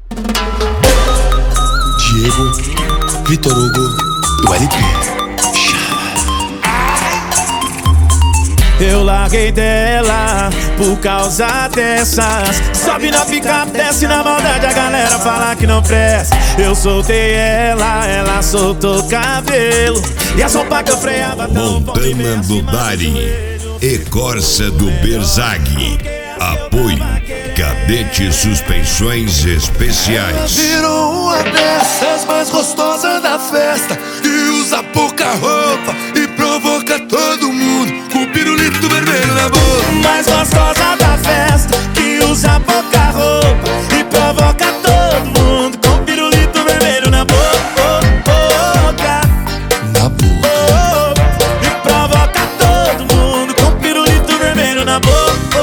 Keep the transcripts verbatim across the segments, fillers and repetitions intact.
Diego, Vitor Hugo e o L P. Eu larguei dela por causa dessas. Sobe na picape, desce na maldade, a galera fala que não presta. Eu soltei ela, ela soltou cabelo. E a sopa que eu freava tão Montana do Dari e Corsa do Berzag. Apoio Cadete Suspensões Especiais. Virou uma dessas mais gostosas da festa, que usa pouca roupa e provoca todo mundo com o pirulito vermelho na boca. Mais gostosa da festa, que usa pouca roupa e provoca todo mundo com pirulito vermelho na boca. Na boca. E provoca todo mundo com pirulito vermelho na boca.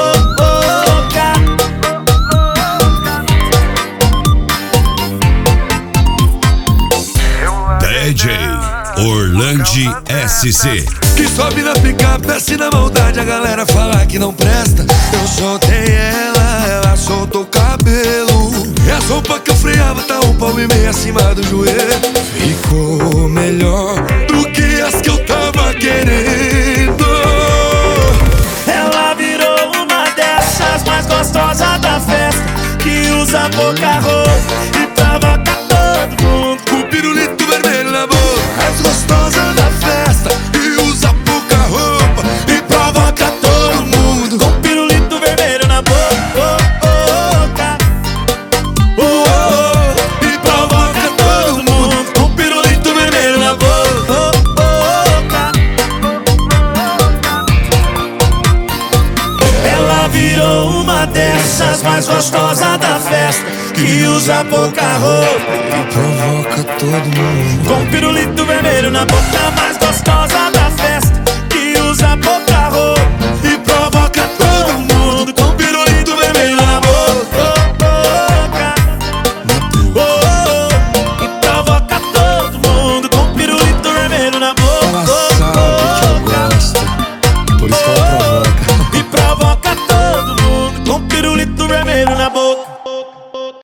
D J Orlandi S C. Que sobe na picape, desce na maldade, a galera fala que não presta. Eu soltei ela, ela soltou o cabelo. E a sopa que eu freava tá um palmo e meio acima do joelho. Ficou melhor do que as que eu tava querendo. Ela virou uma dessas mais gostosas da festa, que usa pouca roupa e provoca todo mundo Com o pirulito vermelho na boca. Mais gostosa da festa, que usa pouca roupa e provoca todo mundo com pirulito vermelho na boca. Oh, oh, e provoca todo mundo Com pirulito vermelho na boca. Ela virou uma dessas mais gostosas da festa, que usa pouca roupa e provoca todo mundo com pirulito vermelho na boca. Mais gostosa